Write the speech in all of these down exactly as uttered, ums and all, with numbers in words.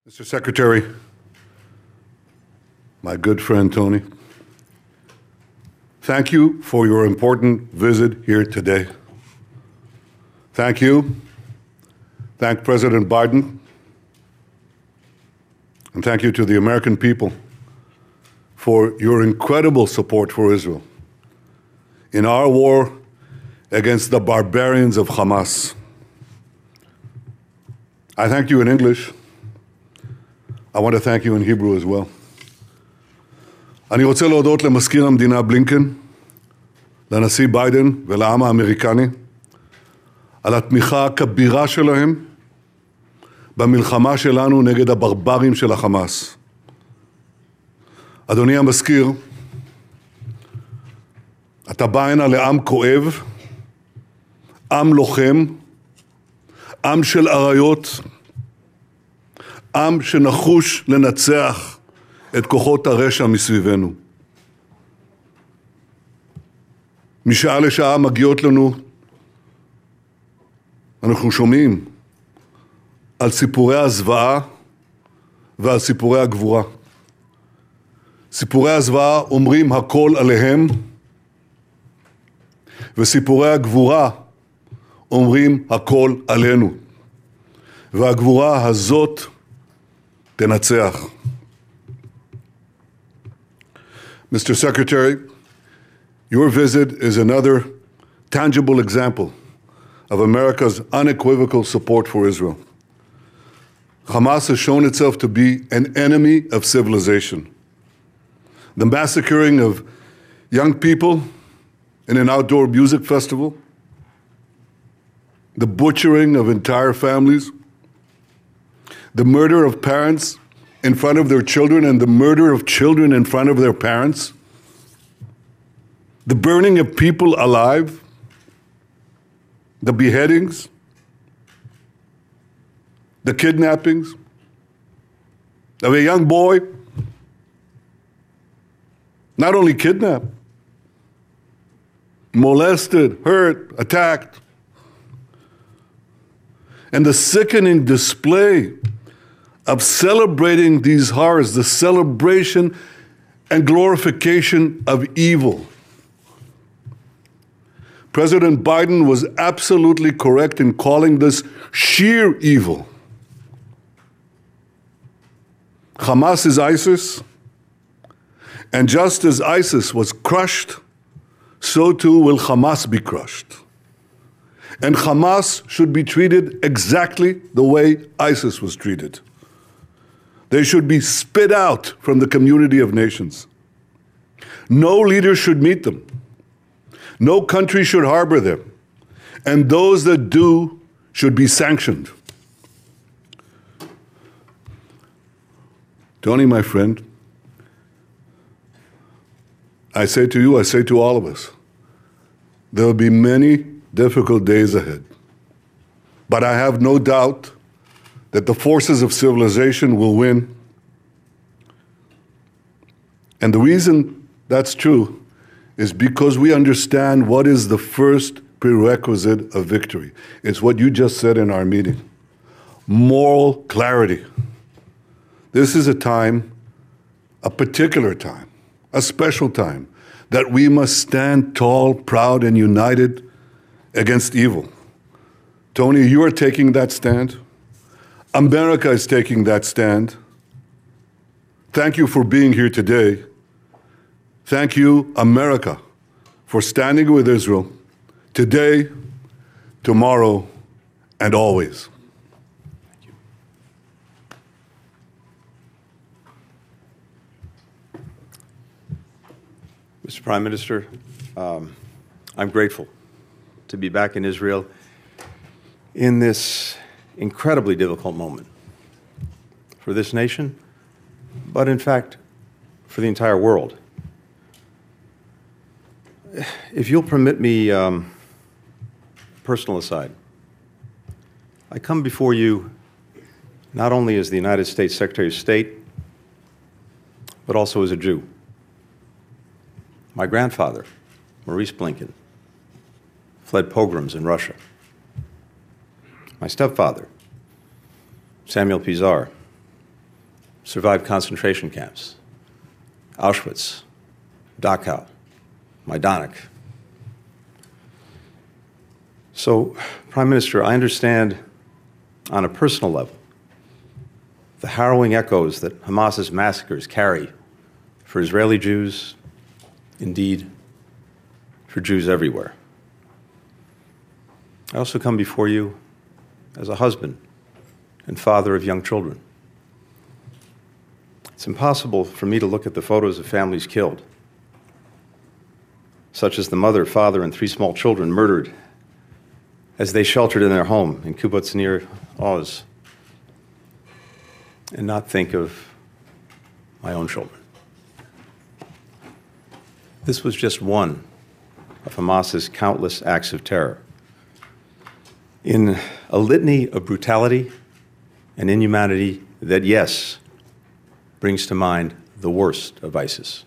Mister Secretary, my good friend Tony, thank you for your important visit here today. Thank you. Thank President Biden. And thank you to the American people for your incredible support for Israel in our war against the barbarians of Hamas. I thank you in English. I want to thank you in Hebrew as well. אני רוצה להודות למזכיר המדינה בלינקן, לנשיא ביידן ולעם האמריקני על התמיכה הכבירה שלהם במלחמה שלנו נגד הברברים של החמאס. אדוני המזכיר, אתה בא הנה לעם כואב, עם לוחם, עם של אריות, עם שנחוש לנצח את כוחות הרשע מסביבנו. משעה לשעה מגיעות לנו, אנחנו שומעים על סיפורי הזוועה ועל סיפורי הגבורה. סיפורי הזוועה אומרים הכל עליהם, וסיפורי הגבורה אומרים הכל עלינו. והגבורה הזאת תנצח. Mister Secretary, your visit is another tangible example of America's unequivocal support for Israel. Hamas has shown itself to be an enemy of civilization. The massacring of young people in an outdoor music festival, the butchering of entire families, the murder of parents in front of their children and the murder of children in front of their parents, the burning of people alive, the beheadings, the kidnappings of a young boy, not only kidnapped, molested, hurt, attacked, and the sickening display of celebrating these horrors, the celebration and glorification of evil. President Biden was absolutely correct in calling this sheer evil. Hamas is ISIS, and just as ISIS was crushed, so too will Hamas be crushed. And Hamas should be treated exactly the way ISIS was treated. They should be spit out from the community of nations. No leader should meet them. No country should harbor them. And those that do should be sanctioned. Tony, my friend, I say to you, I say to all of us, there will be many difficult days ahead. But I have no doubt that the forces of civilization will win. And the reason that's true is because we understand what is the first prerequisite of victory. It's what you just said in our meeting. Moral clarity. This is a time, a particular time, a special time, that we must stand tall, proud, and united against evil. Tony, you are taking that stand. America is taking that stand. Thank you for being here today. Thank you, America, for standing with Israel today, tomorrow, and always. Thank you. Mister Prime Minister, um, I'm grateful to be back in Israel in this incredibly difficult moment for this nation, but in fact, for the entire world. If you'll permit me, um, personal aside, I come before you not only as the United States Secretary of State, but also as a Jew. My grandfather, Maurice Blinken, fled pogroms in Russia. My stepfather, Samuel Pizar, survived concentration camps, Auschwitz, Dachau, Majdanek. So, Prime Minister, I understand on a personal level the harrowing echoes that Hamas's massacres carry for Israeli Jews, indeed, for Jews everywhere. I also come before you as a husband and father of young children. It's impossible for me to look at the photos of families killed, such as the mother, father, and three small children murdered as they sheltered in their home in Kibbutz Nir Oz, and not think of my own children. This was just one of Hamas's countless acts of terror. In a litany of brutality and inhumanity that, yes, brings to mind the worst of ISIS.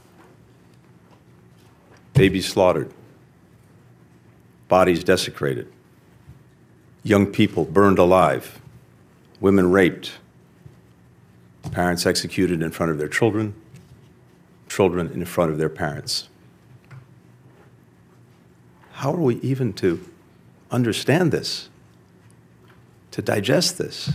Babies slaughtered, bodies desecrated, young people burned alive, women raped, parents executed in front of their children, children in front of their parents. How are we even to understand this, to digest this?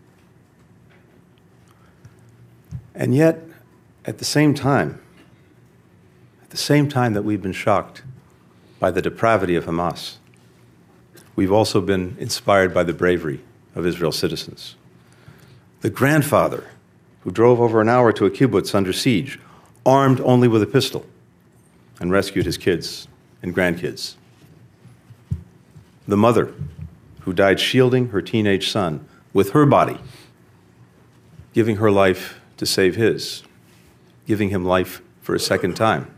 And yet, at the same time, at the same time that we've been shocked by the depravity of Hamas, we've also been inspired by the bravery of Israel's citizens. The grandfather who drove over an hour to a kibbutz under siege, armed only with a pistol, and rescued his kids and grandkids. The mother who died shielding her teenage son with her body, giving her life to save his, giving him life for a second time.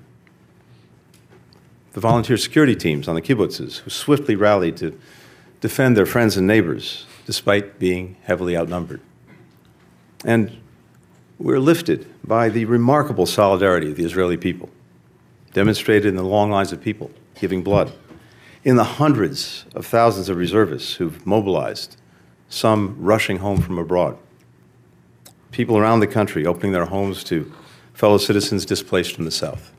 The volunteer security teams on the kibbutzes who swiftly rallied to defend their friends and neighbors despite being heavily outnumbered. And we're lifted by the remarkable solidarity of the Israeli people, demonstrated in the long lines of people giving blood, in the hundreds of thousands of reservists who've mobilized, some rushing home from abroad, people around the country opening their homes to fellow citizens displaced from the south.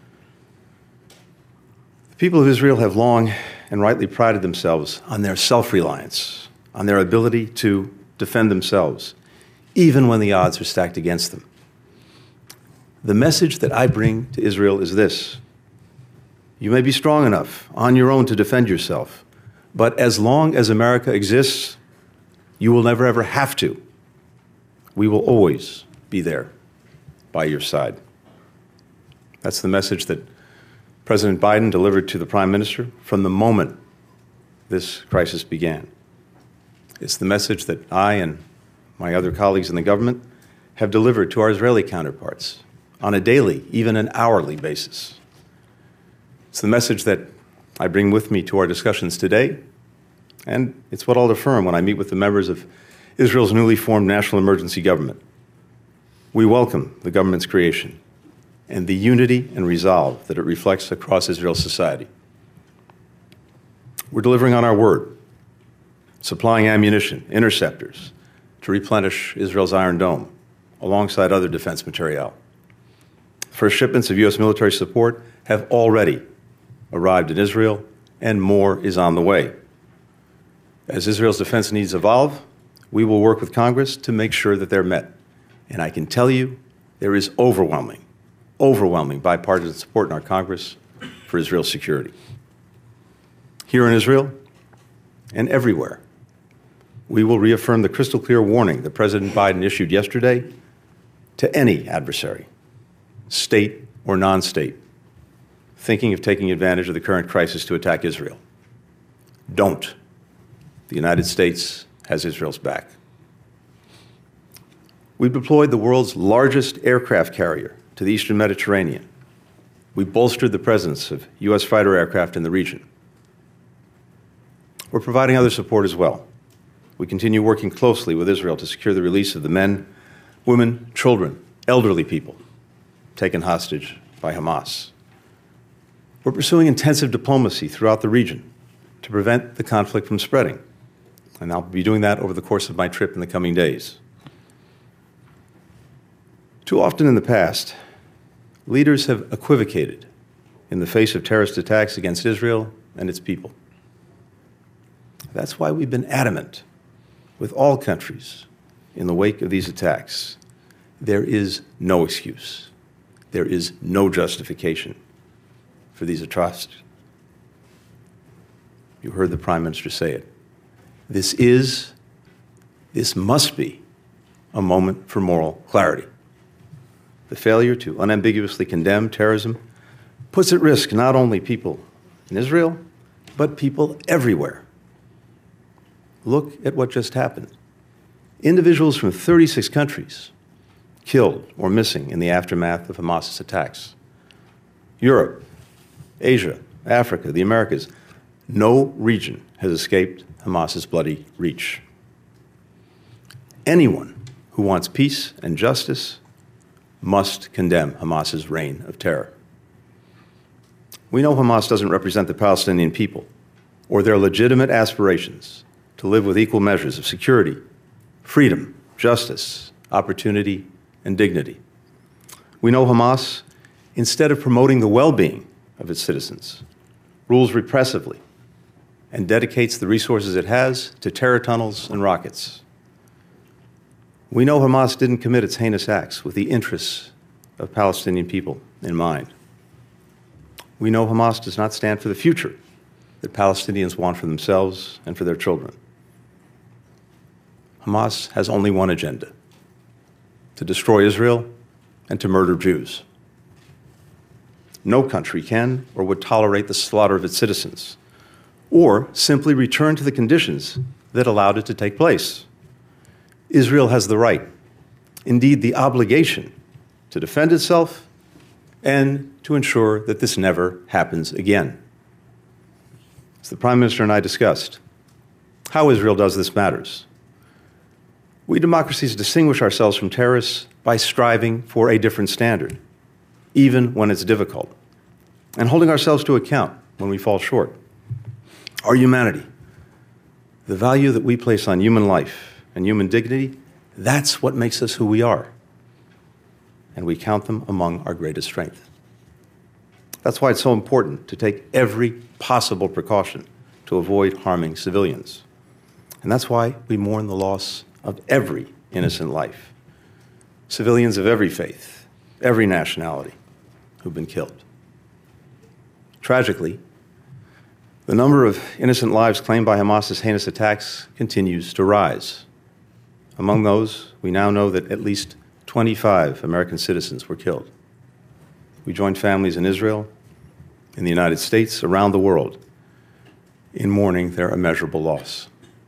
The people of Israel have long and rightly prided themselves on their self-reliance, on their ability to defend themselves, even when the odds are stacked against them. The message that I bring to Israel is this: you may be strong enough on your own to defend yourself, but as long as America exists, you will never ever have to. We will always be there by your side. That's the message that President Biden delivered to the Prime Minister from the moment this crisis began. It's the message that I and my other colleagues in the government have delivered to our Israeli counterparts on a daily, even an hourly basis. It's the message that I bring with me to our discussions today, and it's what I'll affirm when I meet with the members of Israel's newly formed national emergency government. We welcome the government's creation and the unity and resolve that it reflects across Israel's society. We're delivering on our word, supplying ammunition, interceptors, to replenish Israel's Iron Dome, alongside other defense materiel. First shipments of U S military support have already arrived in Israel, and more is on the way. As Israel's defense needs evolve, we will work with Congress to make sure that they're met. And I can tell you, there is overwhelming, overwhelming bipartisan support in our Congress for Israel's security. Here in Israel and everywhere, we will reaffirm the crystal clear warning that President Biden issued yesterday to any adversary, state or non-state, thinking of taking advantage of the current crisis to attack Israel. Don't. The United States has Israel's back. We deployed the world's largest aircraft carrier to the Eastern Mediterranean. We bolstered the presence of U S fighter aircraft in the region. We're providing other support as well. We continue working closely with Israel to secure the release of the men, women, children, elderly people taken hostage by Hamas. We're pursuing intensive diplomacy throughout the region to prevent the conflict from spreading, and I'll be doing that over the course of my trip in the coming days. Too often in the past, leaders have equivocated in the face of terrorist attacks against Israel and its people. That's why we've been adamant with all countries in the wake of these attacks. There is no excuse. There is no justification for these atrocities. You heard the Prime Minister say it. This is, this must be a moment for moral clarity. The failure to unambiguously condemn terrorism puts at risk not only people in Israel, but people everywhere. Look at what just happened. Individuals from thirty-six countries killed or missing in the aftermath of Hamas's attacks. Europe, Asia, Africa, the Americas, no region has escaped Hamas's bloody reach. Anyone who wants peace and justice must condemn Hamas's reign of terror. We know Hamas doesn't represent the Palestinian people or their legitimate aspirations to live with equal measures of security, freedom, justice, opportunity, and dignity. We know Hamas, instead of promoting the well-being of its citizens, rules repressively and dedicates the resources it has to terror tunnels and rockets. We know Hamas didn't commit its heinous acts with the interests of Palestinian people in mind. We know Hamas does not stand for the future that Palestinians want for themselves and for their children. Hamas has only one agenda: to destroy Israel and to murder Jews. No country can or would tolerate the slaughter of its citizens, or simply return to the conditions that allowed it to take place. Israel has the right, indeed the obligation, to defend itself and to ensure that this never happens again. As the Prime Minister and I discussed, how Israel does this matters. We democracies distinguish ourselves from terrorists by striving for a different standard, even when it's difficult, and holding ourselves to account when we fall short. Our humanity, the value that we place on human life and human dignity, that's what makes us who we are. And we count them among our greatest strength. That's why it's so important to take every possible precaution to avoid harming civilians. And that's why we mourn the loss of every innocent life. Civilians of every faith, every nationality who've been killed. Tragically, the number of innocent lives claimed by Hamas's heinous attacks continues to rise. Among those, we now know that at least twenty-five American citizens were killed. We join families in Israel, in the United States, around the world, in mourning their immeasurable loss.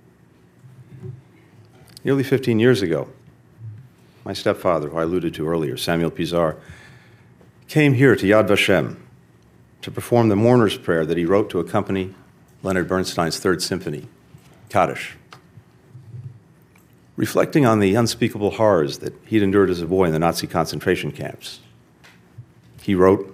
Nearly fifteen years ago, my stepfather, who I alluded to earlier, Samuel Pizar, came here to Yad Vashem to perform the mourner's prayer that he wrote to accompany Leonard Bernstein's Third Symphony, Kaddish. Reflecting on the unspeakable horrors that he'd endured as a boy in the Nazi concentration camps, he wrote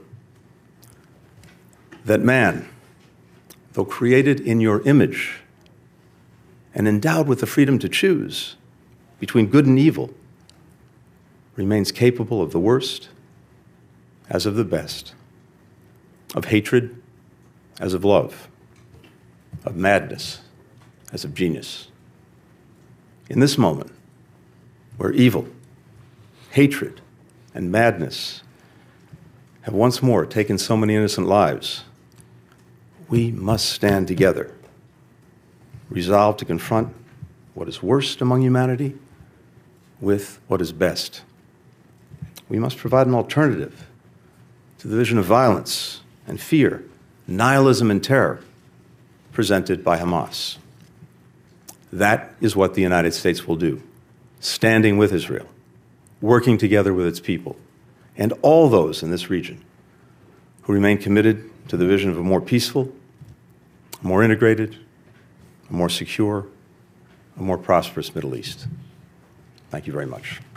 that man, though created in your image and endowed with the freedom to choose between good and evil, remains capable of the worst as of the best, of hatred as of love, of madness as of genius. In this moment, where evil, hatred, and madness have once more taken so many innocent lives, we must stand together, resolved to confront what is worst among humanity with what is best. We must provide an alternative to the vision of violence and fear, nihilism and terror presented by Hamas. That is what the United States will do, standing with Israel, working together with its people, and all those in this region who remain committed to the vision of a more peaceful, a more integrated, a more secure, a more prosperous Middle East. Thank you very much.